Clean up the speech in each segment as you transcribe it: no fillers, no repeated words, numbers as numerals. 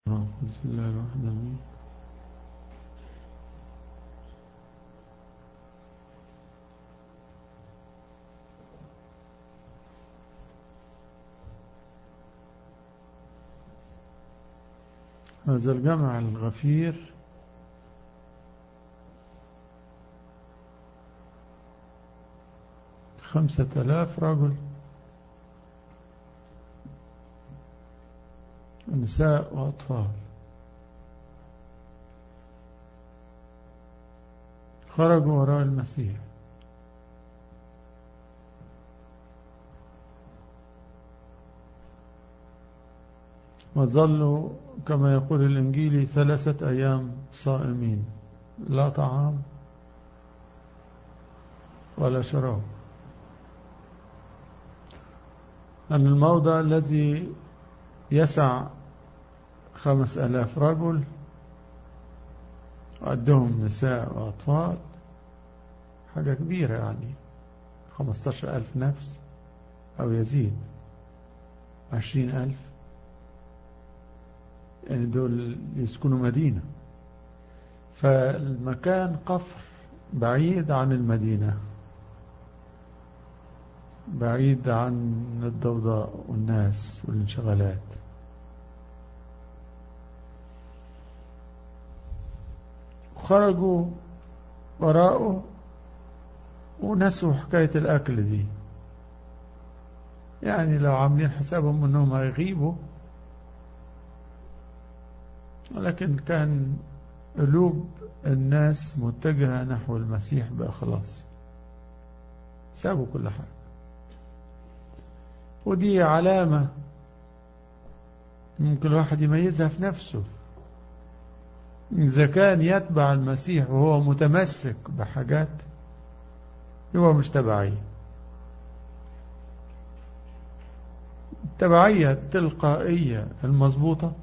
بسم الله الرحمن الرحيم. هذا الجمع الغفير 5000 رجل، نساء وأطفال، خرجوا وراء المسيح. وظلوا كما يقول الإنجيل 3 أيام صائمين، لا طعام ولا شراب. أن الموضع الذي يسع 5000 رجل وعندهم نساء وأطفال، حاجة كبيرة، يعني 15,000 نفس أو يزيد 20,000، يعني دول يسكنوا مدينة. فالمكان قفر بعيد عن المدينة، بعيد عن الضوضاء والناس والانشغالات. خرجوا وراءه ونسوا حكاية الأكل دي، يعني لو عاملين حسابهم أنهم هيغيبوا، ولكن كان قلوب الناس متجهة نحو المسيح بإخلاص، سابوا كل حاجة. ودي علامة ممكن الواحد يميزها في نفسه. إذا كان يتبع المسيح وهو متمسك بحاجات، هو مش تبعية. التبعية التلقائية المضبوطة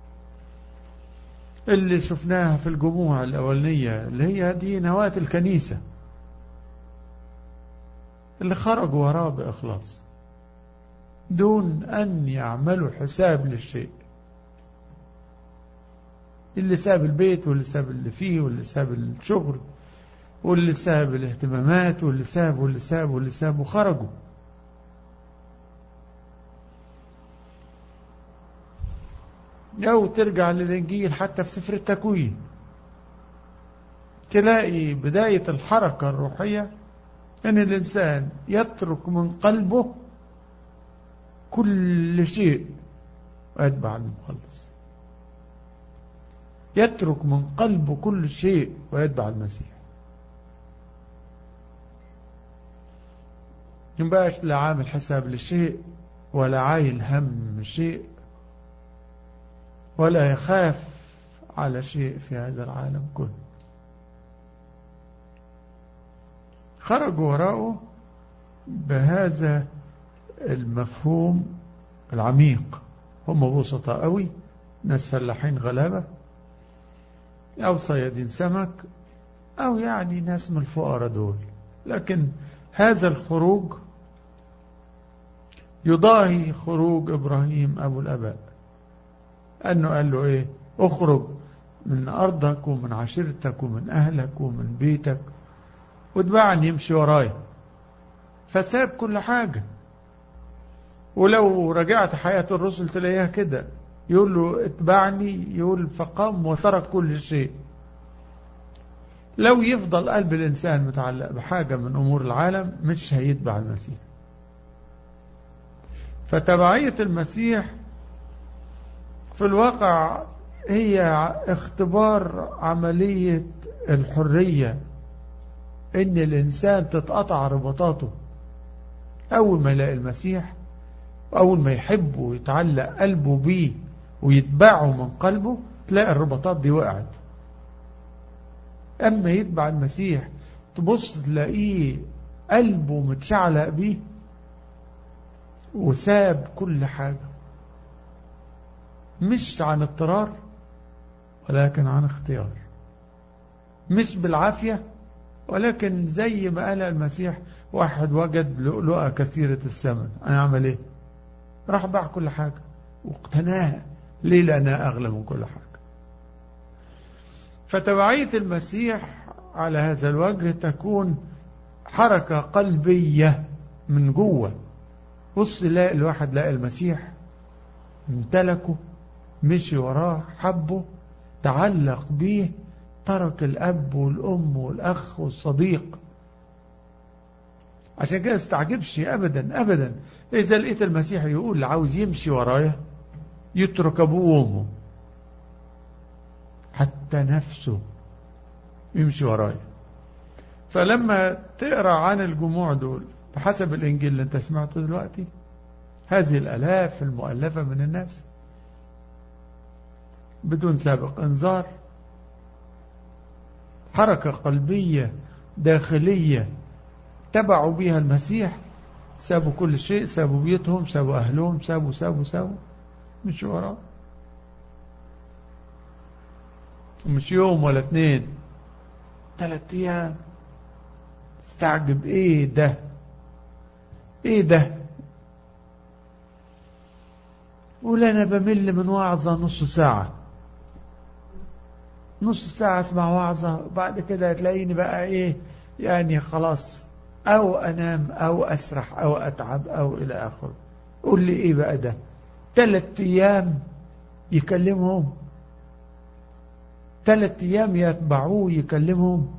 اللي شفناها في الجموع الأولية، اللي هي دي نواة الكنيسة اللي خرجوا وراه بإخلاص دون أن يعملوا حساب للشيء. اللي ساب البيت، واللي ساب اللي فيه، واللي ساب الشغل، واللي ساب الاهتمامات، واللي ساب واللي ساب واللي ساب، وخرجوا. أو ترجع للإنجيل حتى في سفر التكوين، تلاقي بداية الحركة الروحية أن الإنسان يترك من قلبه كل شيء ويتبع المخلص. يترك من قلبه كل شيء ويتبع المسيح. ينبقاش لا عامل حساب لشيء، ولا عايل هم شيء، ولا يخاف على شيء في هذا العالم كله. خرجوا وراءه بهذا المفهوم العميق. هم بسطاء قوي، ناس فلاحين غلابة، أو صيادين سمك، أو يعني ناس من الفقراء دول، لكن هذا الخروج يضاهي خروج إبراهيم أبو الأباء، أنه قال له إيه؟ اخرج من أرضك ومن عشيرتك ومن أهلك ومن بيتك واتبعني، يمشي ورايا. فساب كل حاجة. ولو رجعت حياة الرسل تلاقيها كده، يقول له اتبعني، يقول فقام وترك كل شيء. لو يفضل قلب الإنسان متعلق بحاجة من أمور العالم مش هيتبع المسيح. فتبعية المسيح في الواقع هي اختبار عملية الحرية، ان الانسان تتقطع رباطاته اول ما يلاقي المسيح، واول ما يحبه ويتعلق قلبه بيه ويتبعه من قلبه، تلاقي الرباطات دي وقعت. اما يتبع المسيح تبص تلاقيه قلبه متشعلق بيه وساب كل حاجة، مش عن اضطرار ولكن عن اختيار، مش بالعافية، ولكن زي ما قال المسيح، واحد وجد لؤلؤة كثيرة الثمن، أنا أعمل إيه؟ راح باع كل حاجة واقتناها ليه؟ لأنها أغلى من كل حاجة. فتبعية المسيح على هذا الوجه تكون حركة قلبية من جوه. بص، لا الواحد لقى المسيح، امتلكه، مشي وراه، حبه، تعلق بيه، ترك الأب والأم والأخ والصديق. عشان كده استعجبش أبدا أبدا إذا لقيت المسيح يقول اللي عاوز يمشي ورايا يترك أبوه وأمه، حتى نفسه، يمشي ورايا. فلما تقرأ عن الجموع دول بحسب الإنجيل اللي انت سمعته دلوقتي، هذه الآلاف المؤلفة من الناس بدون سابق انذار، حركة قلبية داخلية تبعوا بها المسيح، سابوا كل شيء، سابوا بيوتهم، سابوا أهلهم، سابوا مش وراه. مش يوم ولا 2، 3 أيام. استعجب، ايه ده؟ ايه ده؟ قول انا بمل من وعظة نص ساعة، نص ساعة اسمع وعظة، بعد كده هتلاقيني بقى ايه يعني خلاص، او انام او اسرح او اتعب او الى اخره. قول لي ايه بقى ده؟ 3 أيام يكلمهم، 3 أيام يتبعوه يكلمهم.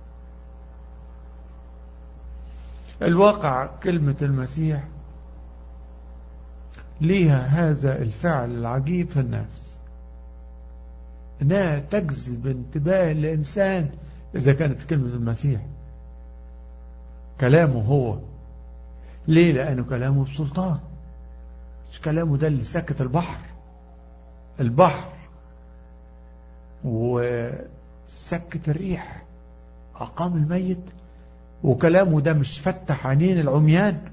الواقع كلمة المسيح ليها هذا الفعل العجيب في النفس، انها تجذب انتباه الانسان اذا كانت كلمة المسيح كلامه هو. ليه؟ لانه كلامه بسلطان. مش كلامه ده اللي سكت البحر وسكت الريح، اقام الميت، وكلامه ده مش فتح عينين العميان.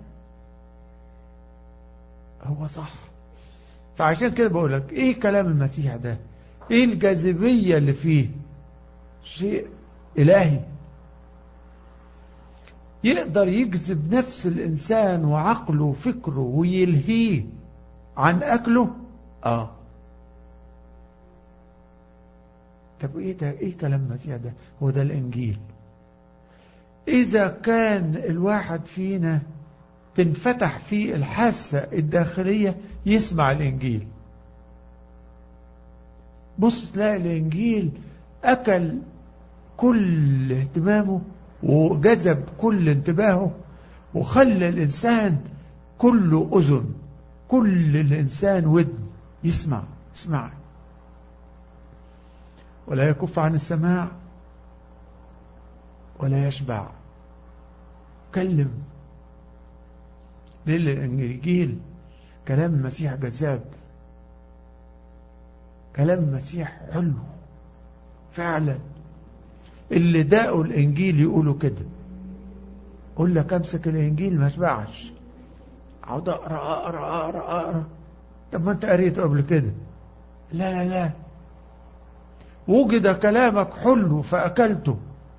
هو صح. فعشان كده بقولك ايه كلام المسيح ده؟ ايه الجاذبية اللي فيه؟ شيء الهي يقدر يجذب نفس الانسان وعقله وفكره ويلهيه عن اكله. طب ايه ده؟ ايه كلام المسيح ده؟ هو ده الانجيل. اذا كان الواحد فينا تنفتح فيه الحاسة الداخلية يسمع الإنجيل، بص تلاقي الإنجيل أكل كل اهتمامه وجذب كل انتباهه وخلى الإنسان كله أذن، كل الإنسان ودن، يسمع ولا يكف عن السماع ولا يشبع. كلم. ليه؟ الإنجيل كلام المسيح جذاب، كلام المسيح حلو فعلا. اللي داقوا الإنجيل يقولوا كده. قول لك امسك الإنجيل ما اشبعش، اقعد اقرا. طب ما انت قريته قبل كده. لا، وجد كلامك حلو فأكلته،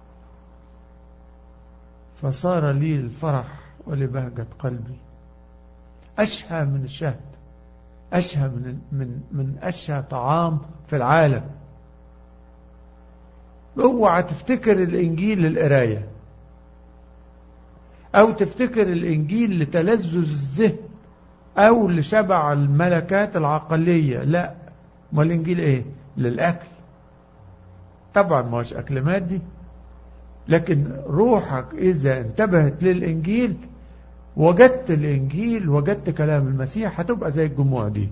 فصار لي الفرح ولبهجة قلبي. أشهى من الشهد، أشهى من أشهى طعام في العالم. اوعى تفتكر الإنجيل للقراية أو تفتكر الإنجيل لتلذذ الذهن أو لشبع الملكات العقلية. لا، ما الإنجيل إيه؟ للأكل. طبعا ما هوش أكل مادي، لكن روحك إذا انتبهت للإنجيل، وجدت الإنجيل، وجدت كلام المسيح، هتبقى زي الجموع دي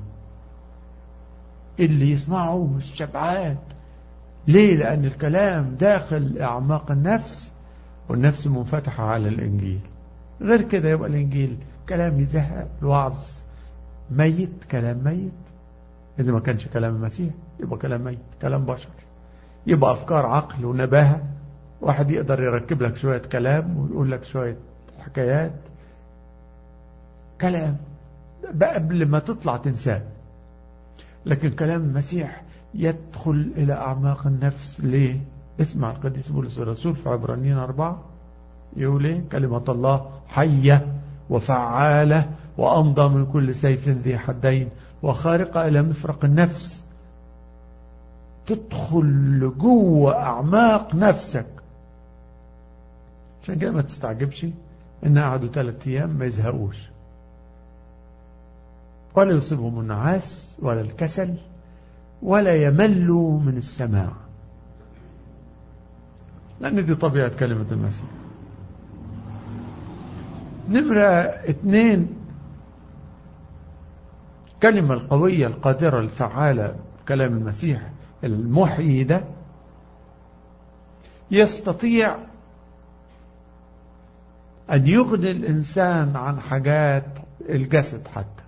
اللي يسمعه مش شبعان. ليه؟ لأن الكلام داخل أعماق النفس، والنفس منفتحة على الإنجيل. غير كده يبقى الإنجيل كلام يزهق، الوعظ ميت، كلام ميت. إذا ما كانش كلام المسيح يبقى كلام ميت، كلام بشر، يبقى أفكار عقل ونباهة. واحد يقدر يركب لك شوية كلام ويقول لك شوية حكايات، كلام بقى قبل ما تطلع تنساه. لكن كلام المسيح يدخل إلى أعماق النفس. ليه؟ اسمع القديس بولس الرسول في عبرانيين 4 يقول ايه؟ كلمة الله حية وفعالة وأمضى من كل سيف ذي حدين، وخارقة إلى مفرق النفس، تدخل جوه أعماق نفسك. عشان كده ما تستعجبش إن قعدوا 3 أيام ما يزهقوش، ولا يصيبهم النعاس ولا الكسل، ولا يملوا من السماع، لأن دي طبيعة كلمة المسيح. نمرة 2، كلمة القوية القادرة الفعالة، كلام المسيح المحيي ده يستطيع أن يغني الإنسان عن حاجات الجسد حتى.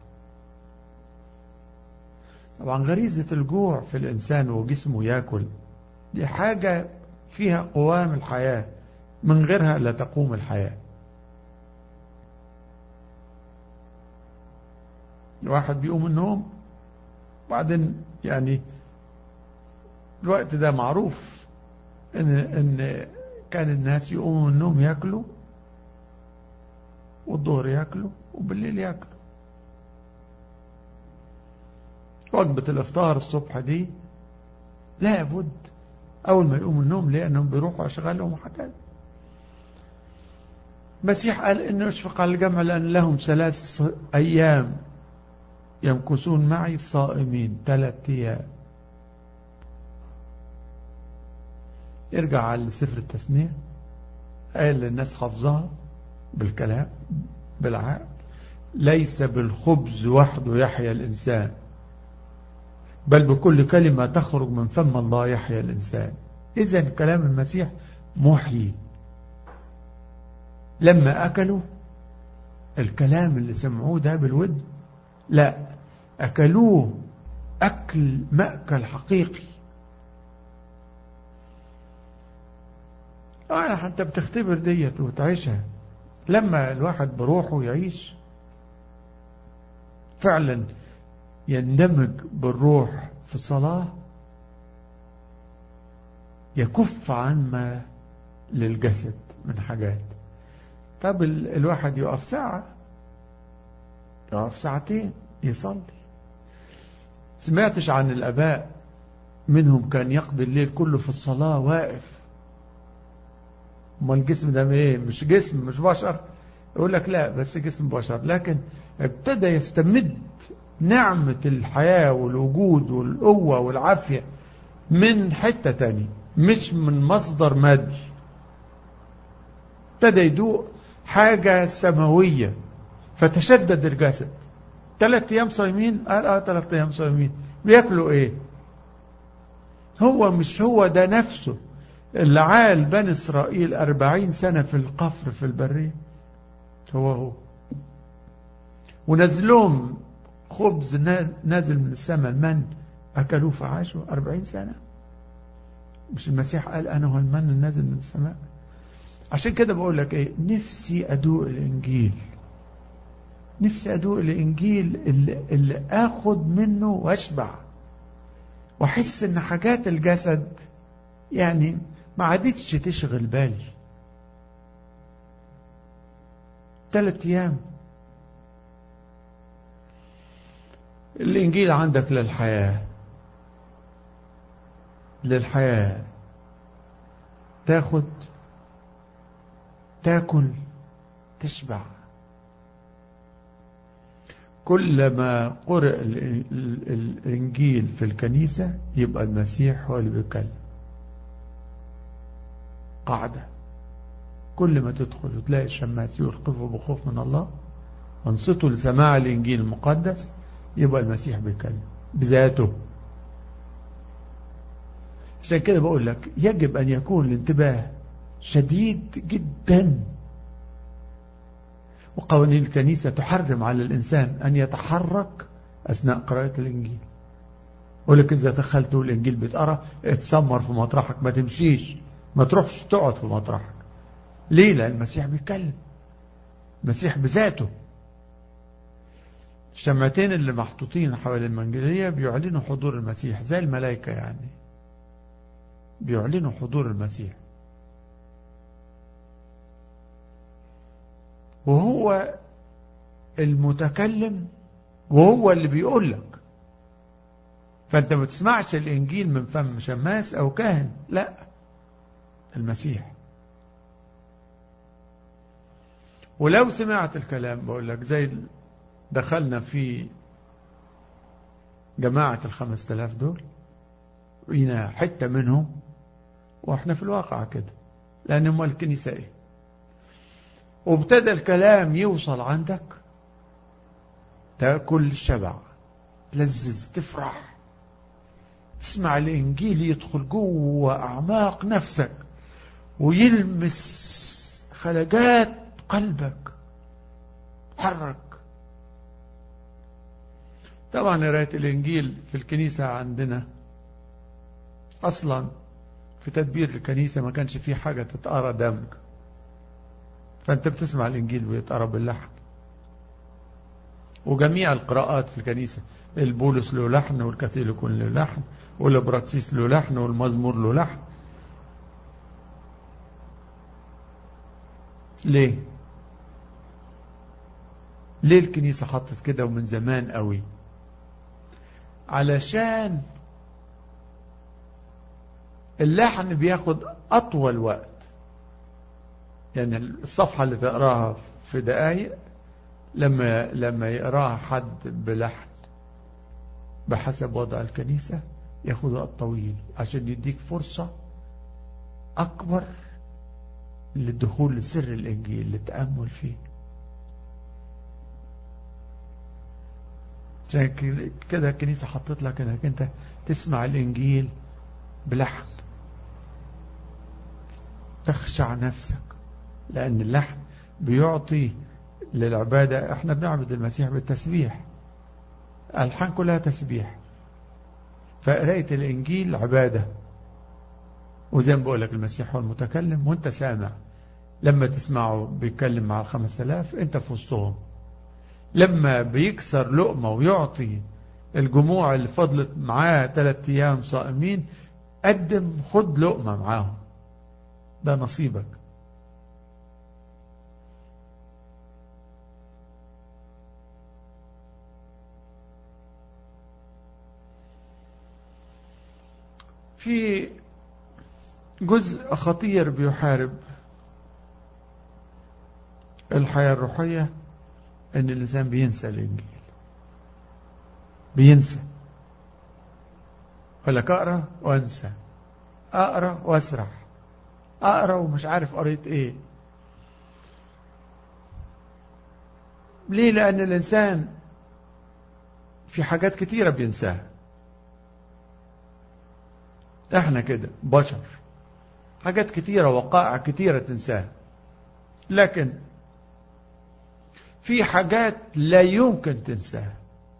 طبعا غريزة الجوع في الإنسان وجسمه يأكل دي حاجة فيها قوام الحياة، من غيرها لا تقوم الحياة. واحد بيقوم من النوم بعدين، يعني الوقت ده معروف إن كان الناس يقوموا من النوم يأكلوا، والظهر يأكلوا، وبالليل يأكلوا. وجبة الإفطار الصبح دي لا بد أول ما يقوموا من النوم، لأنهم بيروحوا أشغالهم وحاجات. المسيح قال إنه يشفق على الجمع لأن لهم 3 أيام يمكثون معي صائمين، 3 أيام. ارجع على سفر التثنية، قال للناس حفظها بالكلام بالعقل: ليس بالخبز وحده يحيا الإنسان، بل بكل كلمة تخرج من فم الله يحيا الإنسان. إذن كلام المسيح محيي. لما أكلوا الكلام اللي سمعوه ده بالود، لا، أكلوه أكل مأكل حقيقي. حتى بتختبر ديت وتعيشها. لما الواحد بروحه يعيش فعلا يندمج بالروح في الصلاة، يكف عن ما للجسد من حاجات. طب الواحد يقف ساعة، يقف 2 ساعة يصلي. سمعتش عن الآباء منهم كان يقضي الليل كله في الصلاة واقف؟ ما الجسم ده ايه؟ مش جسم، مش بشر. يقول لك لا، بس جسم بشر، لكن ابتدى يستمد نعمة الحياة والوجود والقوة والعافية من حتة تانية، مش من مصدر مادي. ابتدى يدوق حاجة سماوية، فتشدد الجسد. 3 أيام صايمين، قال 3 أيام صايمين. بياكلوا ايه؟ مش هو ده نفسه اللي عال بني إسرائيل 40 سنة في القفر في البرية؟ هو ونزلهم خبز نازل من السماء، المن، أكلوه فعاشوا 40 سنة. مش المسيح قال أنا هو المن النازل من السماء؟ عشان كده بقول لك ايه، نفسي أدوق الإنجيل، نفسي أدوق الإنجيل اللي أخد منه وأشبع، وأحس إن حاجات الجسد يعني ما عادتش تشغل بالي. 3 أيام الإنجيل عندك للحياة، للحياة. تاكل تشبع. كلما قرأ الإنجيل في الكنيسة يبقى المسيح هو اللي بيتكلم. قاعدة، كل ما تدخل وتلاقي الشماس يوقفوا بخوف من الله وانصتوا لسماع الإنجيل المقدس، يبقى المسيح بيتكلم بذاته. عشان كده بقول لك يجب أن يكون الانتباه شديد جدا. وقوانين الكنيسة تحرم على الإنسان أن يتحرك أثناء قراءة الإنجيل. يقول لك إذا دخلت الإنجيل بتقرأ اتسمر في مطرحك، ما تمشيش، ما تروحش تقعد في مطرحك. ليه؟ لأن المسيح بيتكلم، المسيح بذاته. الشمعتين اللي محطوطين حوالين المنجلية بيعلنوا حضور المسيح زي الملائكة، يعني بيعلنوا حضور المسيح. وهو المتكلم وهو اللي بيقول لك. فأنت ما تسمعش الإنجيل من فم شماس أو كاهن، لا، المسيح. ولو سمعت الكلام بقول لك زي دخلنا في جماعة 5000 دول، وإنا حتة منهم، وإحنا في الواقع كده، لأن هم الكنيسة إيه، وابتدى الكلام يوصل عندك، تأكل الشبع، تلذذ، تفرح، تسمع الإنجيل يدخل جوه أعماق نفسك ويلمس خلجات قلبك، حرك. طبعا قراءة الإنجيل في الكنيسة عندنا أصلا في تدبير الكنيسة ما كانش فيه حاجة تتقرى دمج، فأنت بتسمع الإنجيل بيتقرى باللحن. وجميع القراءات في الكنيسة، البولس له لحن، والكاثوليكون له لحن، والبراكسيس له لحن، والمزمور له لحن. ليه الكنيسة حطت كده ومن زمان قوي؟ علشان اللحن بياخد أطول وقت، يعني الصفحة اللي تقراها في دقايق لما يقراها حد بلحن بحسب وضع الكنيسة ياخد وقت طويل، عشان يديك فرصة أكبر للدخول لسر الإنجيل، للتأمل فيه. عشان كده الكنيسة حطت لك انك انت تسمع الإنجيل بلحن، تخشع نفسك، لأن اللحن بيعطي للعبادة. احنا بنعبد المسيح بالتسبيح، الألحان كلها تسبيح، فقراءة الإنجيل عبادة. وزي ما بقول لك المسيح هو المتكلم وانت سامع. لما تسمعه بيتكلم مع 5000 انت في وسطهم، لما بيكسر لقمة ويعطي الجموع اللي فضلت معاه 3 أيام صائمين، خد لقمة معاهم، ده نصيبك. في جزء خطير بيحارب الحياة الروحية، ان الانسان بينسى الانجيل، بينسى. فلك اقرا وانسى، اقرا واسرح، اقرا ومش عارف قريت ايه. ليه؟ لان الانسان في حاجات كتيرة بينساها. احنا كده بشر، حاجات كتيرة، وقائع كتيرة تنساها، لكن في حاجات لا يمكن تنساها.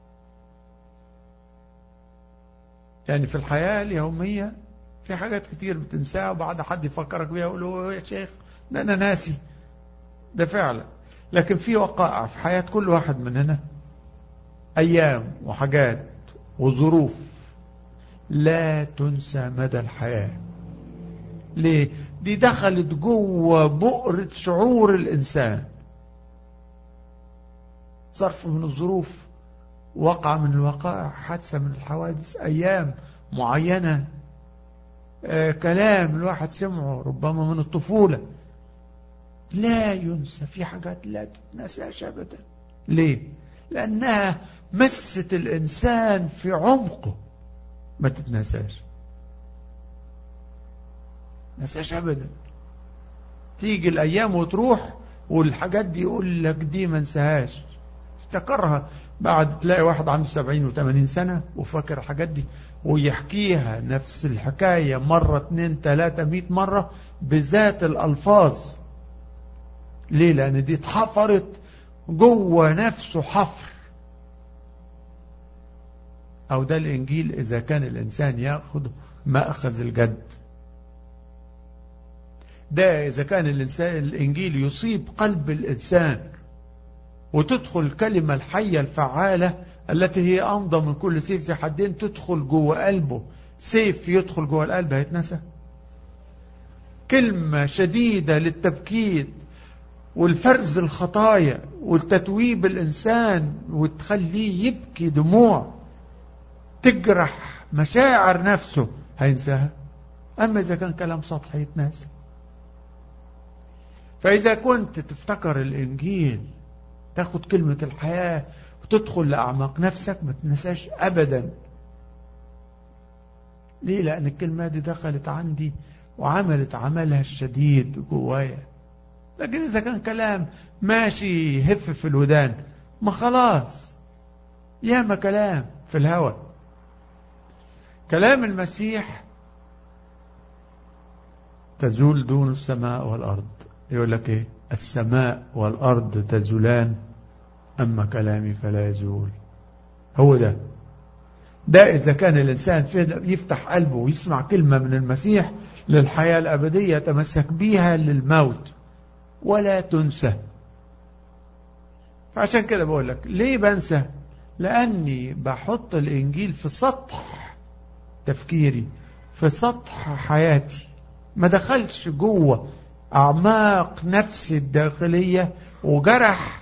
يعني في الحياة اليومية في حاجات كتير بتنساها، وبعد حد يفكرك بيها يقول له يا شيخ ده أنا ناسي، ده فعلا. لكن في وقائع في حياة كل واحد مننا، أيام وحاجات وظروف لا تنسى مدى الحياة. ليه؟ دي دخلت جوه بؤرة شعور الإنسان، ظرف من الظروف، وقع من الوقائع، حادثة من الحوادث، أيام معينة، كلام الواحد سمعه ربما من الطفولة لا ينسى. في حاجات لا تتنساش أبدا. ليه؟ لأنها مست الإنسان في عمقه، ما تتنساش، نساش أبدا. تيجي الأيام وتروح والحاجات دي يقول لك دي ما انساهاش، افتكرها بعد تلاقي واحد عنده 70 و80 سنة وفاكر الحاجات دي، ويحكيها نفس الحكاية مرة 2 3 100 مرة بذات الألفاظ. ليه؟ لأن دي اتحفرت جوه نفسه حفر. أو ده الإنجيل إذا كان الإنسان يأخذ مأخذ الجد. ده إذا كان الإنجيل يصيب قلب الإنسان وتدخل الكلمة الحية الفعالة التي هي أمضى من كل سيف ذي حدين، تدخل جوه قلبه. سيف يدخل جوه القلب هيتنسى؟ كلمة شديدة للتبكيت والفرز الخطايا والتتويب الإنسان وتخليه يبكي دموع تجرح مشاعر نفسه هينساها. أما إذا كان كلام سطحي يتناسى. فإذا كنت تفتكر الإنجيل تاخد كلمة الحياة وتدخل لأعماق نفسك ما تنساش أبدا. ليه؟ لأن الكلمة دي دخلت عندي وعملت عملها الشديد جوايا. لكن إذا كان كلام ماشي هف في الودان ما خلاص، ياما كلام في الهوى. كلام المسيح تزول دون السماء والأرض. يقول لك إيه؟ السماء والأرض تزولان أما كلامي فلا يزول. هو ده إذا كان الإنسان يفتح قلبه ويسمع كلمة من المسيح للحياة الأبدية يتمسك بيها للموت ولا تنسى. فعشان كده بقول لك ليه بنسى؟ لأني بحط الإنجيل في سطح تفكيري، في سطح حياتي، ما دخلش جوه أعماق نفسي الداخلية وجرح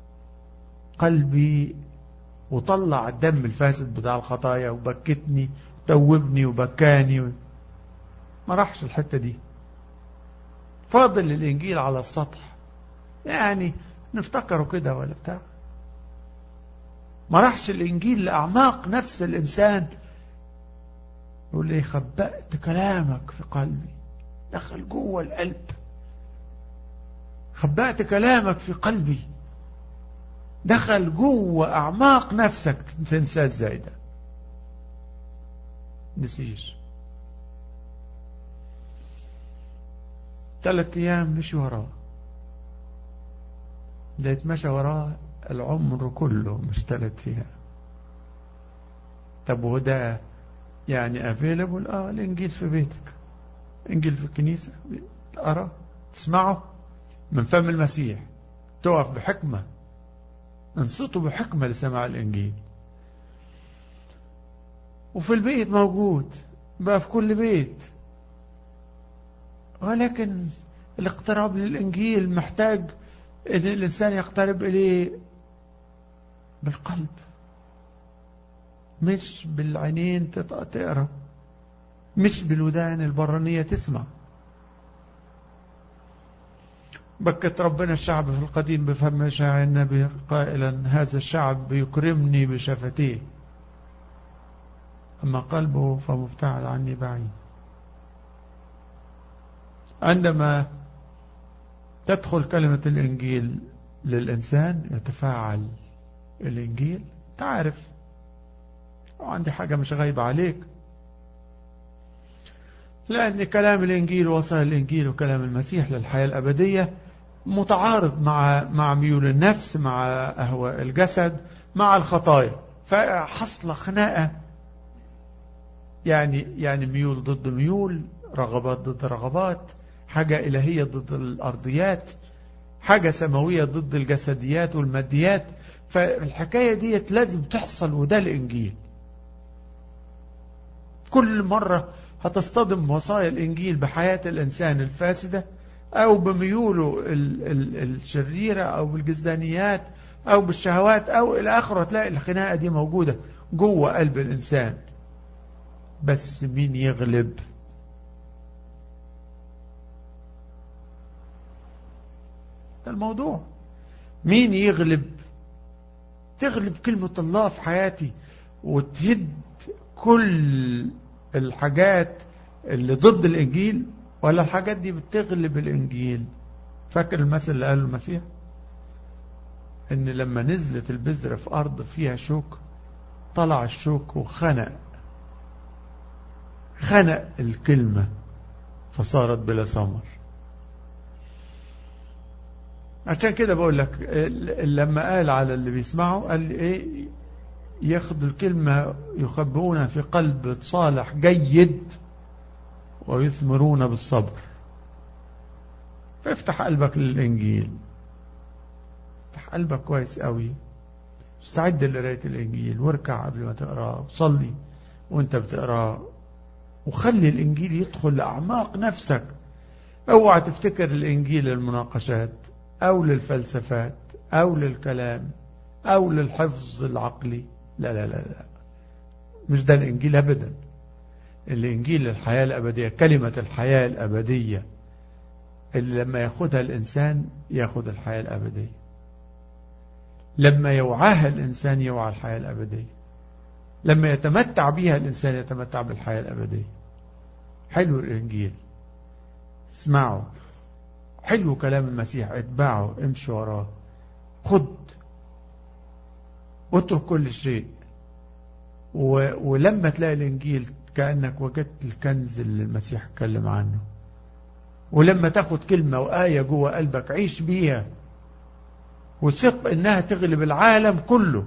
قلبي وطلع الدم الفاسد بتاع الخطايا وبكتني توبني وبكاني. ما راحش الحتة دي. فاضل الإنجيل على السطح، يعني نفتكره كده ولا بتاع. ما راحش الإنجيل لأعماق نفس الإنسان. يقول لي خبأت كلامك في قلبي، دخل جوه القلب. خبأت كلامك في قلبي، دخل جوه أعماق نفسك. تنساه ازاي ده؟ نسيش. 3 أيام مشي وراه، ده يتمشى وراه العمر كله مش 3 أيام. طب وده يعني افيلبل؟ الانجيل في بيتك، انجيل في الكنيسة، تقرأ تسمعه من فم المسيح، تقف بحكمة، انصتوا بحكمة لسماع الانجيل. وفي البيت موجود بقى في كل بيت. ولكن الاقتراب للانجيل محتاج ان الانسان يقترب اليه بالقلب، مش بالعينين تقرأ، مش بالودان البرانية تسمع. بكت ربنا الشعب في القديم بفم شاعر النبي قائلا هذا الشعب يكرمني بشفتيه أما قلبه فمبتعد عني بعيد. عندما تدخل كلمة الإنجيل للإنسان يتفاعل الإنجيل. تعرف عندي حاجة مش غايبة عليك، لأن كلام الإنجيل وصل الإنجيل وكلام المسيح للحياة الأبدية متعارض مع ميول النفس، مع أهواء الجسد، مع الخطايا. فحصل خناقة، يعني ميول ضد ميول، رغبات ضد رغبات، حاجة إلهية ضد الأرضيات، حاجة سماوية ضد الجسديات والماديات. فالحكاية دي لازم تحصل، وده الإنجيل. كل مرة هتصطدم وصايا الإنجيل بحياة الإنسان الفاسدة أو بميوله الشريرة أو بالجزدانيات أو بالشهوات أو إلى آخره، تلاقي الخناقة دي موجودة جوه قلب الإنسان. بس مين يغلب؟ ده الموضوع. مين يغلب؟ تغلب كلمة الله في حياتي وتهد كل الحاجات اللي ضد الإنجيل، ولا الحاجات دي بتغلب الإنجيل؟ فاكر المثل اللي قاله المسيح إن لما نزلت البذرة في أرض فيها شوك طلع الشوك وخنق الكلمة فصارت بلا ثمر. عشان كده بقول لك لما قال على اللي بيسمعوا قال ايه؟ ياخدوا الكلمة يخبئونها في قلب صالح جيد ويثمرون بالصبر. فافتح قلبك للإنجيل، افتح قلبك كويس قوي، استعد لقراية الإنجيل واركع قبل ما تقراه وصلي وانت بتقراه، وخلي الإنجيل يدخل لأعماق نفسك. اوعى تفتكر الإنجيل المناقشات، أو للفلسفات أو للكلام أو للحفظ العقلي. لا لا لا لا، مش ده الإنجيل أبدا. الإنجيل الحياة الأبدية، كلمة الحياة الأبدية اللي لما ياخدها الإنسان ياخد الحياة الأبدية، لما يوعاها الإنسان يوعى الحياة الأبدية، لما يتمتع بها الإنسان يتمتع بالحياة الأبدية. حلو الإنجيل، اسمعوا، حلو كلام المسيح، اتبعوا، امشوا وراه، خد واترك كل شيء. ولما تلاقي الإنجيل كأنك وجدت الكنز اللي المسيح اتكلم عنه. ولما تاخد كلمة وآية جوه قلبك عيش بيها وثق إنها تغلب العالم كله،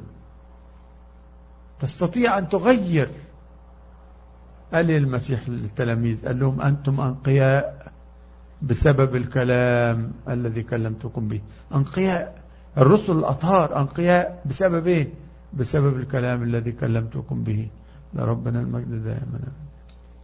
تستطيع أن تغير. قال المسيح للتلاميذ، قال لهم أنتم أنقياء بسبب الكلام الذي كلمتكم به. أنقياء، الرسل الأطهار أنقياء بسبب إيه؟ بسبب الكلام الذي كلمتكم به. لربنا المجد دائما.